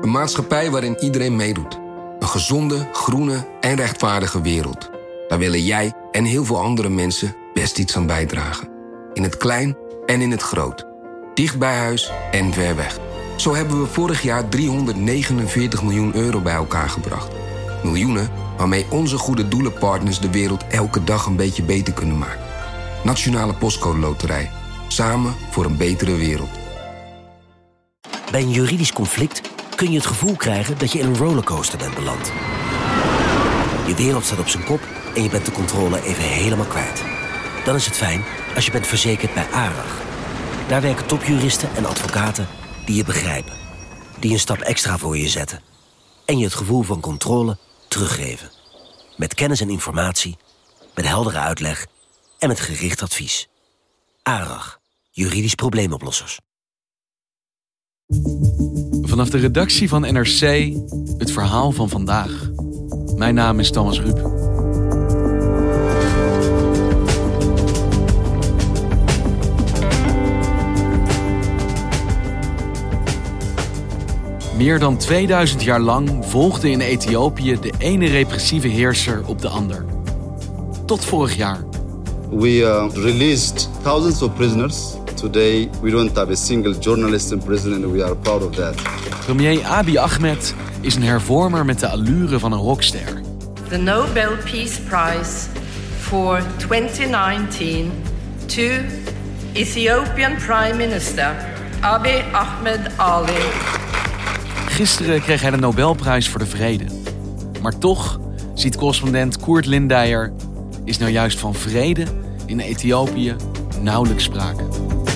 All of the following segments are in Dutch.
Een maatschappij waarin iedereen meedoet. Een gezonde, groene en rechtvaardige wereld. Daar willen jij en heel veel andere mensen best iets aan bijdragen. In het klein en in het groot. Dicht bij huis en ver weg. Zo hebben we vorig jaar 349 miljoen euro bij elkaar gebracht. Miljoenen waarmee onze goede doelenpartners de wereld elke dag een beetje beter kunnen maken. Nationale Postcode Loterij. Samen voor een betere wereld. Bij een juridisch conflict kun je het gevoel krijgen dat je in een rollercoaster bent beland. Je wereld staat op zijn kop en je bent de controle even helemaal kwijt. Dan is het fijn als je bent verzekerd bij ARAG. Daar werken topjuristen en advocaten die je begrijpen. Die een stap extra voor je zetten. En je het gevoel van controle teruggeven. Met kennis en informatie, met heldere uitleg en met gericht advies. ARAG, juridisch probleemoplossers. Vanaf de redactie van NRC, het verhaal van vandaag. Mijn naam is Thomas Ruip. Meer dan 2000 jaar lang volgde in Ethiopië de ene repressieve heerser op de ander. Tot vorig jaar. We released thousands of prisoners. Today we don't have a single journalist in prison and we are proud of that. Premier Abiy Ahmed is een hervormer met de allure van een rockster. The Nobel Peace Prize for 2019 to Ethiopian Prime Minister Abiy Ahmed Ali. Gisteren kreeg hij de Nobelprijs voor de Vrede. Maar toch, ziet correspondent Koert Lindeyer, is nou juist van vrede in Ethiopië nauwelijks sprake.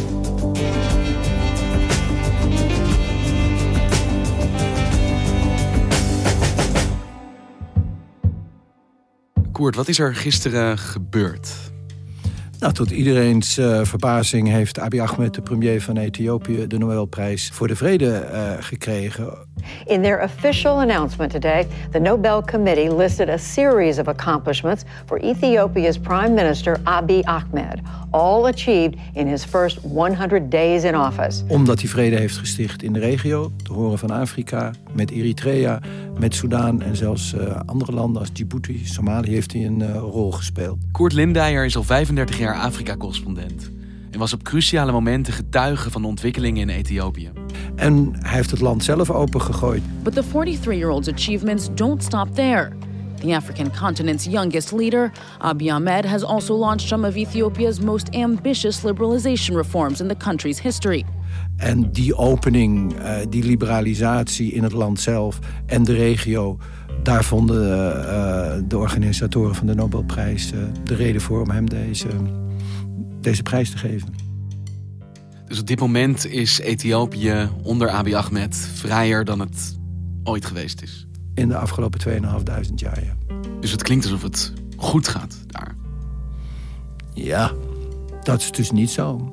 Koert, wat is er gisteren gebeurd? Nou, tot iedereen's verbazing heeft Abiy Ahmed, de premier van Ethiopië, de Nobelprijs voor de Vrede gekregen. In their official announcement today, the Nobel Committee listed a series of accomplishments for Ethiopia's Prime Minister Abiy Ahmed, all achieved in his first 100 days in office. Omdat hij vrede heeft gesticht in de regio, te horen van Afrika, met Eritrea, met Soedan en zelfs andere landen als Djibouti, Somalië heeft hij een rol gespeeld. Koert Lindeyer is al 35 jaar Afrika-correspondent en was op cruciale momenten getuige van de ontwikkelingen in Ethiopië. En hij heeft het land zelf opengegooid. But the 43-year-old's achievements don't stop there. The African continent's youngest leader, Abiy Ahmed, has also launched some of Ethiopia's most ambitious liberalization reforms in the country's history. En die opening, die liberalisatie in het land zelf en de regio, daar vonden de organisatoren van de Nobelprijs de reden voor om hem deze prijs te geven. Dus op dit moment is Ethiopië onder Abiy Ahmed vrijer dan het ooit geweest is. In de afgelopen 2.500 jaar, ja. Dus het klinkt alsof het goed gaat daar. Ja, dat is dus niet zo.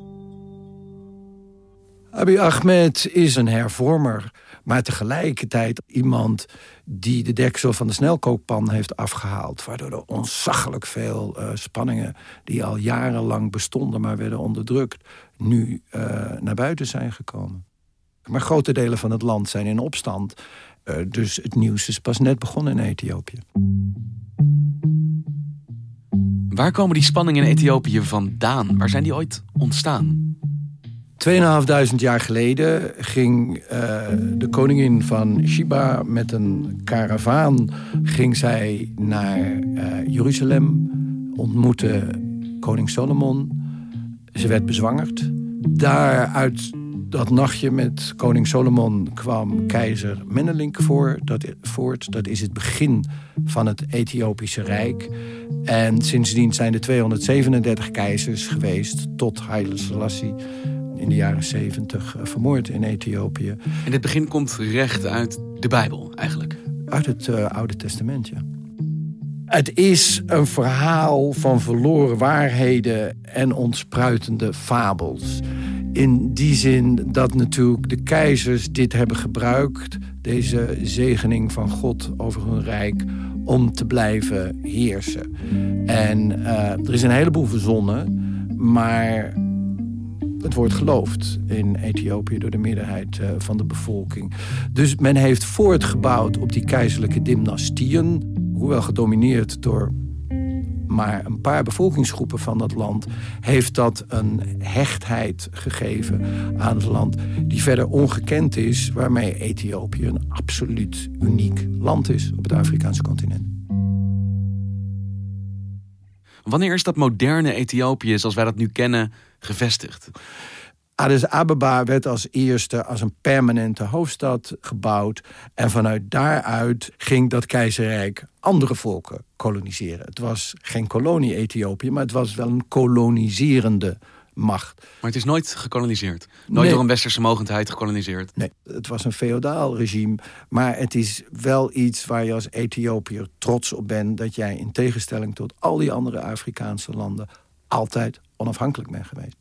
Abiy Ahmed is een hervormer, maar tegelijkertijd iemand die de deksel van de snelkookpan heeft afgehaald, waardoor er ontzaglijk veel spanningen die al jarenlang bestonden, maar werden onderdrukt, nu naar buiten zijn gekomen. Maar grote delen van het land zijn in opstand, dus het nieuws is pas net begonnen in Ethiopië. Waar komen die spanningen in Ethiopië vandaan? Waar zijn die ooit ontstaan? 2.500 jaar geleden ging de koningin van Sheba met een karavaan ging zij naar Jeruzalem, ontmoette koning Solomon. Ze werd bezwangerd. Daar uit dat nachtje met koning Solomon kwam keizer Menelik voort. Dat is het begin van het Ethiopische Rijk. En sindsdien zijn er 237 keizers geweest tot Haile Selassie in de jaren 70 vermoord in Ethiopië. En dit begin komt recht uit de Bijbel eigenlijk? Uit het Oude Testament, ja. Het is een verhaal van verloren waarheden en ontspruitende fabels. In die zin dat natuurlijk de keizers dit hebben gebruikt, deze zegening van God over hun rijk, om te blijven heersen. En er is een heleboel verzonnen, maar Het wordt geloofd in Ethiopië door de meerderheid van de bevolking. Dus men heeft voortgebouwd op die keizerlijke dynastieën, hoewel gedomineerd door maar een paar bevolkingsgroepen van dat land, heeft dat een hechtheid gegeven aan het land die verder ongekend is, waarmee Ethiopië een absoluut uniek land is op het Afrikaanse continent. Wanneer is dat moderne Ethiopië, zoals wij dat nu kennen, gevestigd? Addis Ababa werd als eerste als een permanente hoofdstad gebouwd. En vanuit daaruit ging dat keizerrijk andere volken koloniseren. Het was geen kolonie Ethiopië, maar het was wel een koloniserende macht. Maar het is nooit gekoloniseerd? Nooit door een westerse mogendheid gekoloniseerd? Nee, het was een feodaal regime. Maar het is wel iets waar je als Ethiopiër trots op bent, dat jij in tegenstelling tot al die andere Afrikaanse landen altijd onafhankelijk bent geweest.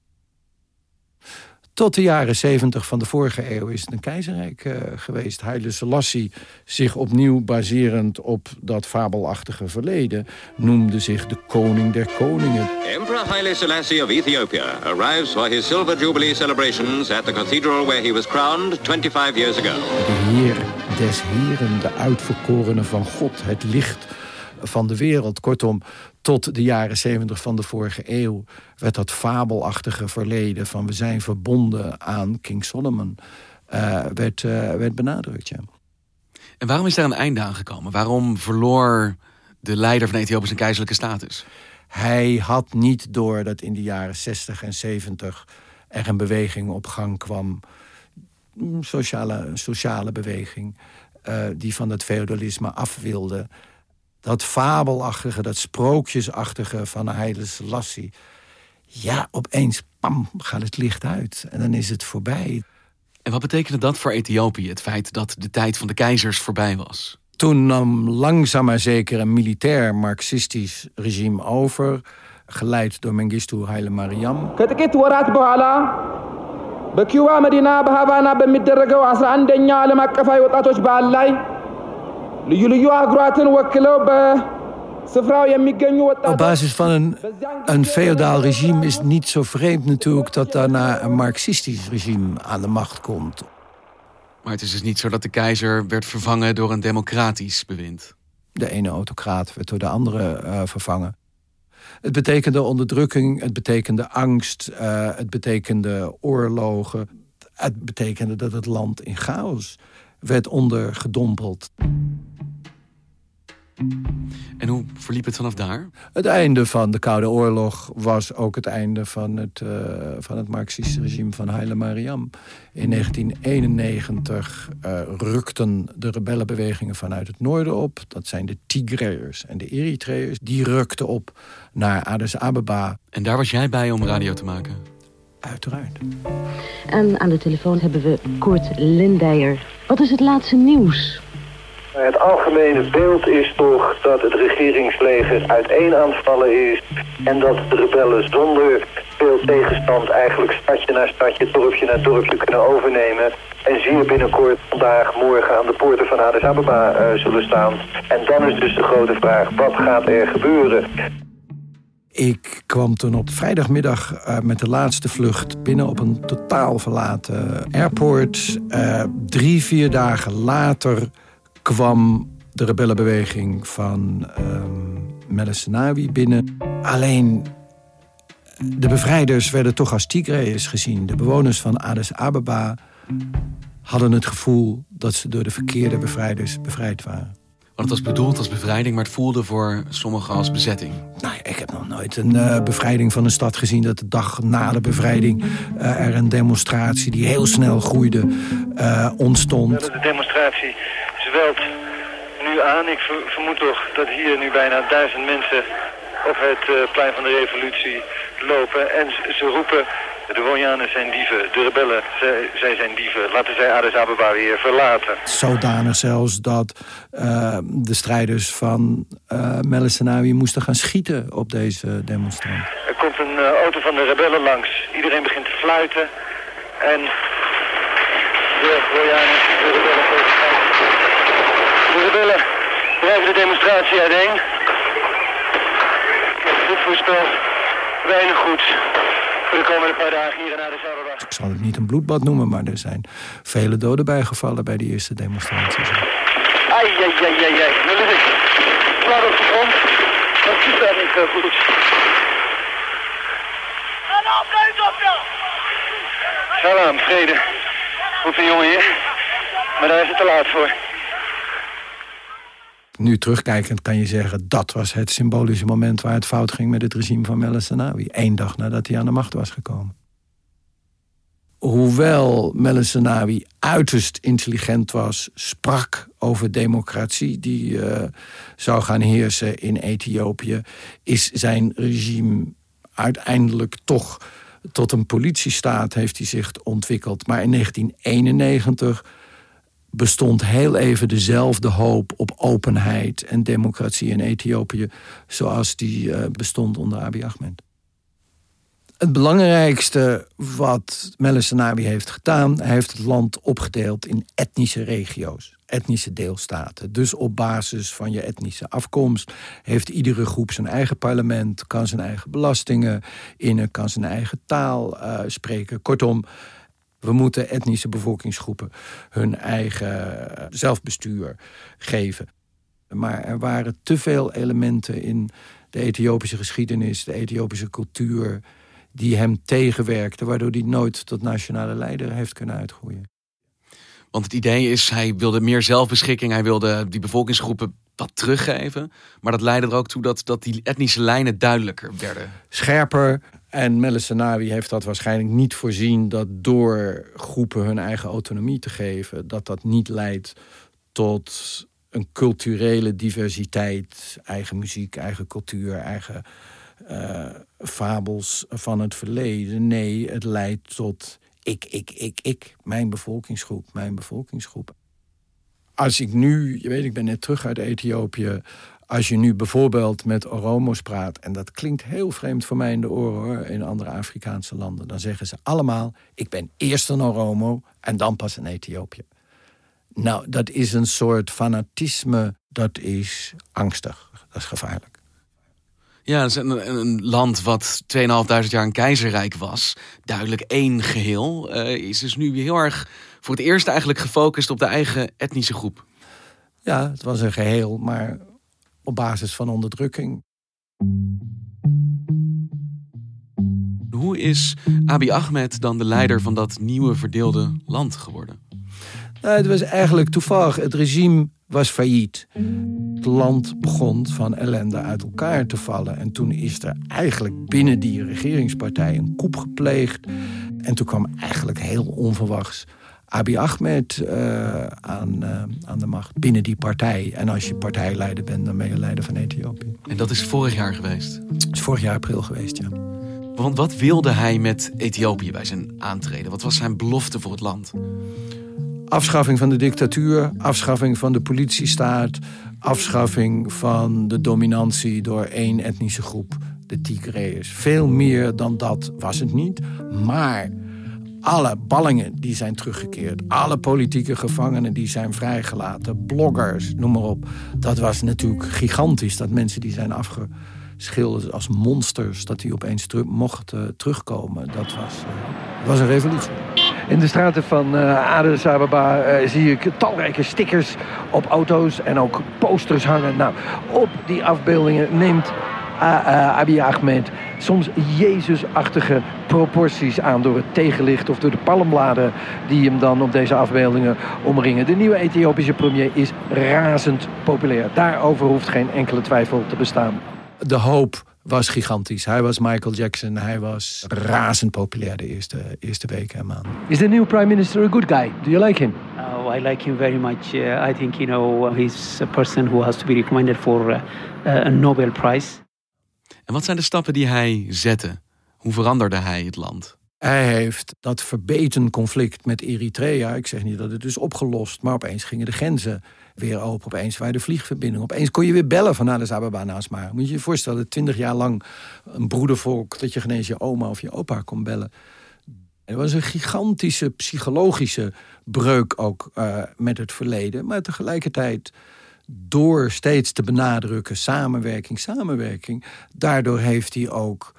Tot de jaren 70 van de vorige eeuw is het een keizerrijk geweest. Haile Selassie, zich opnieuw baserend op dat fabelachtige verleden, noemde zich de koning der koningen. Emperor Haile Selassie of Ethiopia arrives for his Silver Jubilee celebrations at the cathedral where he was crowned 25 years ago. De Heer des Heren, de uitverkorene van God, het licht van de wereld. Kortom, tot de jaren 70 van de vorige eeuw werd dat fabelachtige verleden van we zijn verbonden aan King Solomon werd benadrukt. Ja. En waarom is daar een einde aan gekomen? Waarom verloor de leider van Ethiopië zijn keizerlijke status? Hij had niet door dat in de jaren 60 en 70 er een beweging op gang kwam. Sociale beweging die van het feodalisme af wilde. Dat fabelachtige, dat sprookjesachtige van Haile Selassie. Ja, opeens, pam, gaat het licht uit. En dan is het voorbij. En wat betekende dat voor Ethiopië, het feit dat de tijd van de keizers voorbij was? Toen nam langzaam maar zeker een militair marxistisch regime over, geleid door Mengistu Haile Mariam. በኪዩባ መዲና በሃቫና በሚደረገው 11ኛ ዓለም አቀፋዊ ወጣቶች በዓል ላይ ልዩ ልዩ አህጉራትን ወክለው በስፍራው የሚገኙ ወጣቶች... Op basis van een feodaal regime is het niet zo vreemd natuurlijk dat daarna een marxistisch regime aan de macht komt. Maar het is dus niet zo dat de keizer werd vervangen door een democratisch bewind. De ene autocraat werd door de andere vervangen. Het betekende onderdrukking, het betekende angst, het betekende oorlogen. Het betekende dat het land in chaos werd ondergedompeld. En hoe verliep het vanaf daar? Het einde van de Koude Oorlog was ook het einde van het marxistische regime van Haile Mariam. In 1991 rukten de rebellenbewegingen vanuit het noorden op. Dat zijn de Tigreërs en de Eritreërs. Die rukten op naar Addis Ababa. En daar was jij bij om radio te maken? Uiteraard. En aan de telefoon hebben we Koert Lindeyer. Wat is het laatste nieuws? Het algemene beeld is toch dat het regeringsleger uiteen aan het vallen is en dat de rebellen zonder veel tegenstand eigenlijk stadje na stadje, dorpje na dorpje kunnen overnemen en zeer binnenkort vandaag, morgen aan de poorten van Addis Ababa zullen staan. En dan is dus de grote vraag, wat gaat er gebeuren? Ik kwam toen op vrijdagmiddag met de laatste vlucht binnen op een totaal verlaten airport. 3-4 dagen later kwam de rebellenbeweging van Meles Zenawi binnen. Alleen de bevrijders werden toch als Tigreërs gezien. De bewoners van Addis Ababa hadden het gevoel dat ze door de verkeerde bevrijders bevrijd waren. Want het was bedoeld als bevrijding, maar het voelde voor sommigen als bezetting. Nou, ik heb nog nooit een bevrijding van een stad gezien dat de dag na de bevrijding er een demonstratie die heel snel groeide ontstond. De demonstratie zwelt nu aan. Ik vermoed toch dat hier nu bijna 1000 mensen op het plein van de revolutie lopen. En ze roepen, de Wonjanen zijn dieven, de rebellen, zij zijn dieven. Laten zij Addis Ababa weer verlaten. Zodanig zelfs dat de strijders van Meles Zenawi moesten gaan schieten op deze demonstranten. Er komt een auto van de rebellen langs. Iedereen begint te fluiten. En de Wonjanen, de rebellen drijven de demonstratie uiteen. Dit voorspelt weinig goeds. voor de komende paar dagen hier in Addis Ababa. Ik zal het niet een bloedbad noemen, maar er zijn vele doden bijgevallen bij die eerste demonstraties. Ai. Nou lig ik plat op de grond. Dat ziet daar niet goed. Salam, vrede. Goed een jongen hier. Maar daar is het te laat voor. Nu terugkijkend kan je zeggen, dat was het symbolische moment waar het fout ging met het regime van Meles Zenawi. 1 dag nadat hij aan de macht was gekomen. Hoewel Meles Zenawi uiterst intelligent was, sprak over democratie die zou gaan heersen in Ethiopië, is zijn regime uiteindelijk toch tot een politiestaat heeft hij zich ontwikkeld. Maar in 1991 bestond heel even dezelfde hoop op openheid en democratie in Ethiopië zoals die bestond onder Abiy Ahmed. Het belangrijkste wat Meles Zenawi heeft gedaan, hij heeft het land opgedeeld in etnische regio's, etnische deelstaten. Dus op basis van je etnische afkomst heeft iedere groep zijn eigen parlement, kan zijn eigen belastingen innen, kan zijn eigen taal spreken. Kortom, we moeten etnische bevolkingsgroepen hun eigen zelfbestuur geven. Maar er waren te veel elementen in de Ethiopische geschiedenis, de Ethiopische cultuur, die hem tegenwerkten, waardoor hij nooit tot nationale leider heeft kunnen uitgroeien. Want het idee is, hij wilde meer zelfbeschikking, hij wilde die bevolkingsgroepen wat teruggeven. Maar dat leidde er ook toe dat die etnische lijnen duidelijker werden. Scherper. En Meles Zenawi heeft dat waarschijnlijk niet voorzien dat door groepen hun eigen autonomie te geven, dat niet leidt tot een culturele diversiteit, eigen muziek, eigen cultuur, eigen fabels van het verleden. Nee, het leidt tot ik, mijn bevolkingsgroep. Als ik nu, ik ben net terug uit Ethiopië, als je nu bijvoorbeeld met Oromo's praat, en dat klinkt heel vreemd voor mij in de oren hoor, in andere Afrikaanse landen, dan zeggen ze allemaal, ik ben eerst een Oromo en dan pas een Ethiopië. Nou, dat is een soort fanatisme, dat is angstig, dat is gevaarlijk. Ja, het is een land wat 2.500 jaar een keizerrijk was, duidelijk één geheel, is dus nu heel erg voor het eerst eigenlijk gefocust op de eigen etnische groep. Ja, het was een geheel, maar op basis van onderdrukking. Hoe is Abiy Ahmed dan de leider van dat nieuwe verdeelde land geworden? Nou, het was eigenlijk toevallig. Het regime was failliet. Het land begon van ellende uit elkaar te vallen. En toen is er eigenlijk binnen die regeringspartij een coup gepleegd. En toen kwam eigenlijk heel onverwachts Abiy Ahmed aan de macht binnen die partij. En als je partijleider bent, dan ben je leider van Ethiopië. En dat is vorig jaar geweest? Het is vorig jaar april geweest, ja. Want wat wilde hij met Ethiopië bij zijn aantreden? Wat was zijn belofte voor het land? Afschaffing van de dictatuur, afschaffing van de politiestaat, afschaffing van de dominantie door één etnische groep, de Tigreërs. Veel meer dan dat was het niet, maar alle ballingen die zijn teruggekeerd, alle politieke gevangenen die zijn vrijgelaten, bloggers, noem maar op. Dat was natuurlijk gigantisch, dat mensen die zijn afgeschilderd als monsters, dat die opeens mochten terugkomen. Dat was een revolutie. In de straten van Addis Ababa zie ik talrijke stickers op auto's en ook posters hangen. Nou, op die afbeeldingen neemt Abiy Ahmed soms Jezusachtige proporties aan door het tegenlicht of door de palmbladen die hem dan op deze afbeeldingen omringen. De nieuwe Ethiopische premier is razend populair. Daarover hoeft geen enkele twijfel te bestaan. De hoop was gigantisch. Hij was Michael Jackson. Hij was razend populair de eerste weken en maanden. Is the new prime minister a good guy? Do you like him? I like him very much. I think, he's a person who has to be recommended for a Nobel Prize. En wat zijn de stappen die hij zette? Hoe veranderde hij het land? Hij heeft dat verbeten conflict met Eritrea, ik zeg niet dat het is opgelost, maar opeens gingen de grenzen weer open. Opeens waren de vliegverbindingen. Opeens kon je weer bellen van Addis Ababa naar Asmara. Moet je je voorstellen, 20 jaar lang een broedervolk, dat je geen eens je oma of je opa kon bellen. Er was een gigantische psychologische breuk ook met het verleden. Maar tegelijkertijd, door steeds te benadrukken samenwerking, daardoor heeft hij ook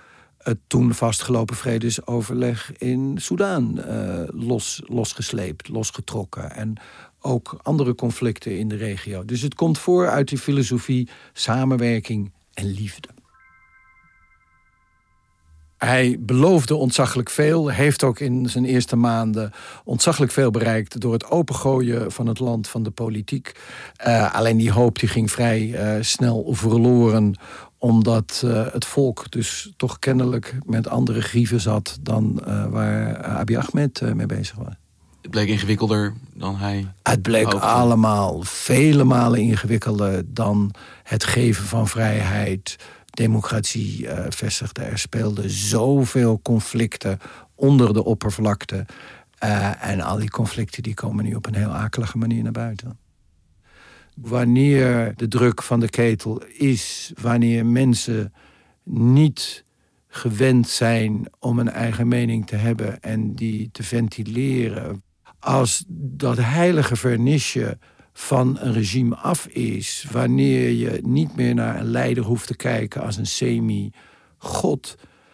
het toen vastgelopen vredesoverleg in Soedan losgesleept, losgetrokken. En ook andere conflicten in de regio. Dus het komt voor uit die filosofie samenwerking en liefde. Hij beloofde ontzaglijk veel, heeft ook in zijn eerste maanden ontzaglijk veel bereikt door het opengooien van het land van de politiek. Alleen die hoop die ging vrij snel verloren, omdat het volk dus toch kennelijk met andere grieven zat dan waar Abiy Ahmed mee bezig was. Het bleek ingewikkelder dan hij... Het bleek allemaal vele malen ingewikkelder dan het geven van vrijheid, democratie vestigde. Er speelden zoveel conflicten onder de oppervlakte. En al die conflicten die komen nu op een heel akelige manier naar buiten. Wanneer de druk van de ketel is, wanneer mensen niet gewend zijn om een eigen mening te hebben en die te ventileren, als dat heilige vernisje van een regime af is, wanneer je niet meer naar een leider hoeft te kijken als een semi-god,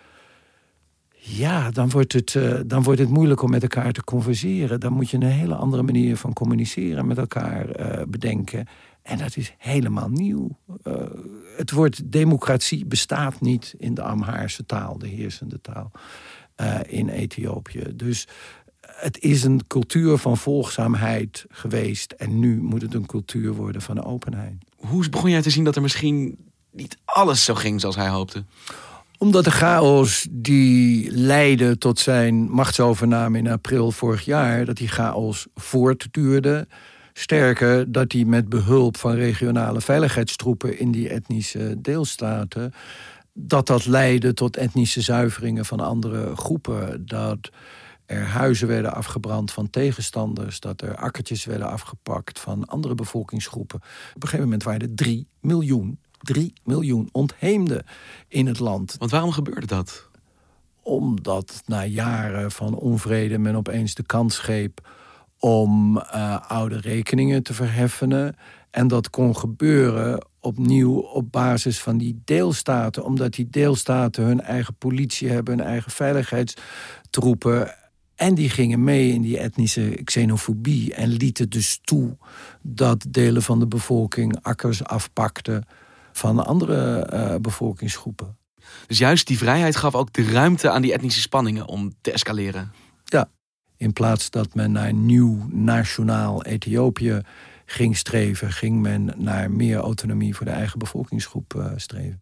ja, dan wordt het moeilijk om met elkaar te converseren. Dan moet je een hele andere manier van communiceren met elkaar bedenken. En dat is helemaal nieuw. Het woord democratie bestaat niet in de Amhaarse taal, de heersende taal in Ethiopië. Dus het is een cultuur van volgzaamheid geweest. En nu moet het een cultuur worden van openheid. Hoe begon jij te zien dat er misschien niet alles zo ging zoals hij hoopte? Omdat de chaos die leidde tot zijn machtsovername in april vorig jaar, dat die chaos voortduurde. Sterker, dat hij met behulp van regionale veiligheidstroepen in die etnische deelstaten, dat leidde tot etnische zuiveringen van andere groepen. Dat er huizen werden afgebrand van tegenstanders, dat er akkertjes werden afgepakt van andere bevolkingsgroepen. Op een gegeven moment waren er 3 miljoen ontheemden in het land. Want waarom gebeurde dat? Omdat na jaren van onvrede men opeens de kans greep om oude rekeningen te verheffenen. En dat kon gebeuren opnieuw op basis van die deelstaten. Omdat die deelstaten hun eigen politie hebben, hun eigen veiligheidstroepen. En die gingen mee in die etnische xenofobie en lieten dus toe dat delen van de bevolking akkers afpakten van andere bevolkingsgroepen. Dus juist die vrijheid gaf ook de ruimte aan die etnische spanningen om te escaleren. Ja, in plaats dat men naar een nieuw nationaal Ethiopië ging streven, ging men naar meer autonomie voor de eigen bevolkingsgroep streven.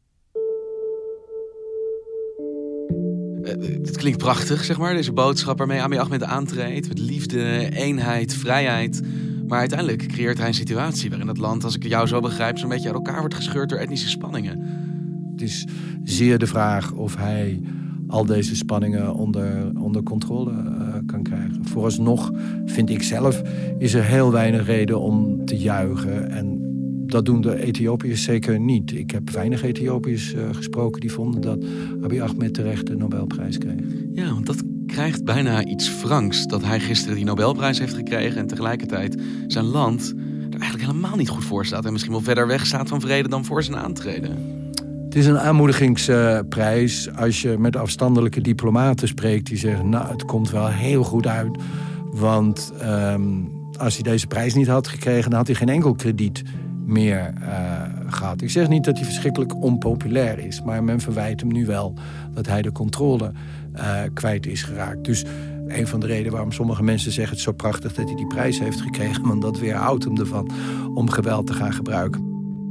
Het klinkt prachtig, zeg maar, deze boodschap waarmee Abiy Ahmed aantreedt. Met liefde, eenheid, vrijheid. Maar uiteindelijk creëert hij een situatie waarin het land, als ik jou zo begrijp, zo'n beetje uit elkaar wordt gescheurd door etnische spanningen. Het is zeer de vraag of hij al deze spanningen onder controle kan krijgen. Vooralsnog, vind ik zelf, is er heel weinig reden om te juichen. En dat doen de Ethiopiërs zeker niet. Ik heb weinig Ethiopiërs gesproken die vonden dat Abiy Ahmed terecht de Nobelprijs kreeg. Ja, want dat krijgt bijna iets wrangs. Dat hij gisteren die Nobelprijs heeft gekregen en tegelijkertijd zijn land er eigenlijk helemaal niet goed voor staat. En misschien wel verder weg staat van vrede dan voor zijn aantreden. Het is een aanmoedigingsprijs als je met afstandelijke diplomaten spreekt die zeggen, nou, het komt wel heel goed uit. Want als hij deze prijs niet had gekregen, dan had hij geen enkel krediet meer gehad. Ik zeg niet dat hij verschrikkelijk onpopulair is, maar men verwijt hem nu wel dat hij de controle kwijt is geraakt. Dus een van de redenen waarom sommige mensen zeggen, het is zo prachtig dat hij die prijs heeft gekregen, want dat weerhoudt hem ervan om geweld te gaan gebruiken.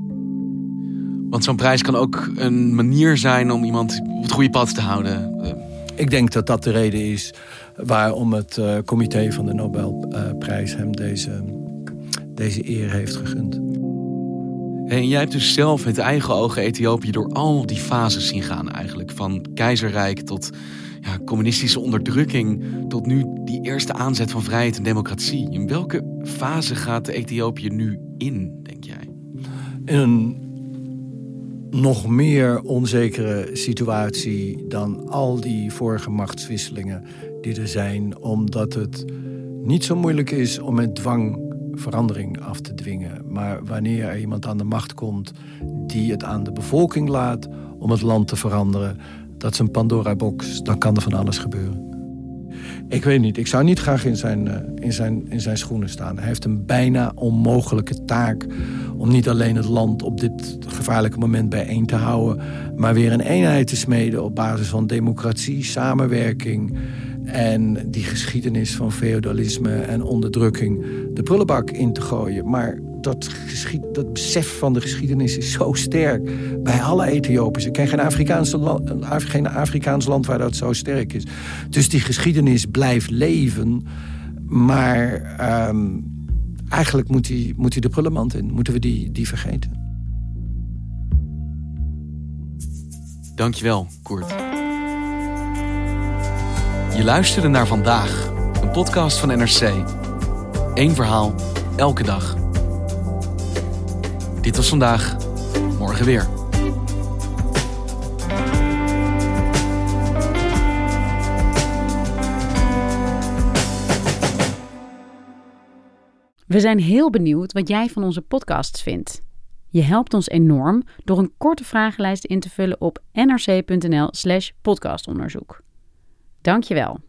Want zo'n prijs kan ook een manier zijn om iemand op het goede pad te houden. Ik denk dat dat de reden is waarom het comité van de Nobelprijs hem deze eer heeft gegund. En jij hebt dus zelf met eigen ogen Ethiopië door al die fases zien gaan eigenlijk. Van keizerrijk tot communistische onderdrukking tot nu die eerste aanzet van vrijheid en democratie. In welke fase gaat Ethiopië nu in, denk jij? In een nog meer onzekere situatie dan al die vorige machtswisselingen die er zijn, omdat het niet zo moeilijk is om met dwang verandering af te dwingen. Maar wanneer er iemand aan de macht komt die het aan de bevolking laat om het land te veranderen, Dat is een Pandora-box. Dan kan er van alles gebeuren. Ik weet niet. Ik zou niet graag in zijn schoenen staan. Hij heeft een bijna onmogelijke taak om niet alleen het land op dit gevaarlijke moment bijeen te houden, maar weer een eenheid te smeden op basis van democratie, samenwerking en die geschiedenis van feodalisme en onderdrukking de prullenbak in te gooien. Maar dat besef van de geschiedenis is zo sterk bij alle Ethiopiërs. Ik ken geen Afrikaans land waar dat zo sterk is. Dus die geschiedenis blijft leven, maar eigenlijk moet hij de prullenmand in. Moeten we die vergeten. Dankjewel, Koert. Je luisterde naar Vandaag, een podcast van NRC. Eén verhaal, elke dag. Dit was Vandaag, morgen weer. We zijn heel benieuwd wat jij van onze podcasts vindt. Je helpt ons enorm door een korte vragenlijst in te vullen op nrc.nl/podcastonderzoek. Dank je wel.